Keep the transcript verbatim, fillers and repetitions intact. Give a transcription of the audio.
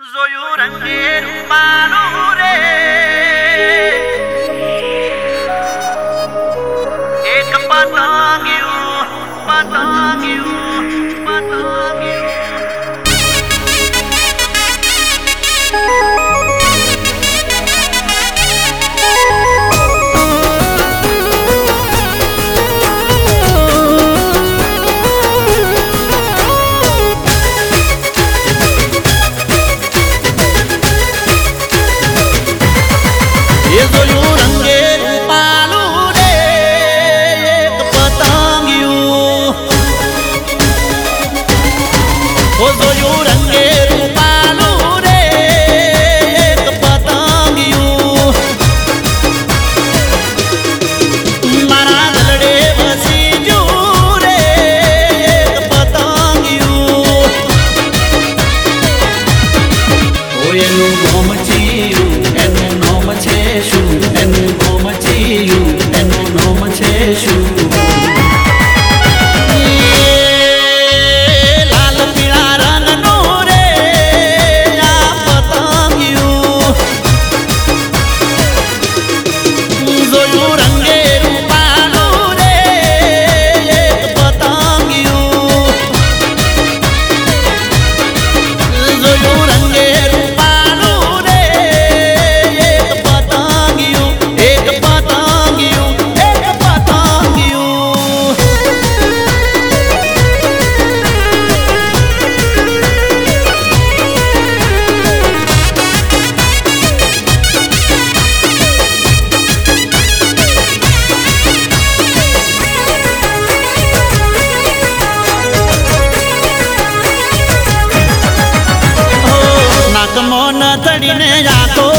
જોયું રંગે રૂપાનું રે એક પતંગિયું પતંગિયું પતંગિયું જોયું રંગે રૂપાનું રે એક પતંગિયું ઓ જોયું રંગે રૂપાનું રે એક પતંગિયું મારા દલડે વસી ગયું રે એક પતંગિયું ઓ એનું ગોમ ચીયું એનું નોમ છે શું એનું ગોમ ચીયું એનું નોમ છે શું લાલ પીળા રંગનું રે આ પતંગિયું જોયું રંગે રૂપાનું રે એક પતંગિયું જોયું રંગે રૂપાનું રે એક પતંગિયું એક પતંગિયું એક પતંગિયું નાકમો ન તડીને આખો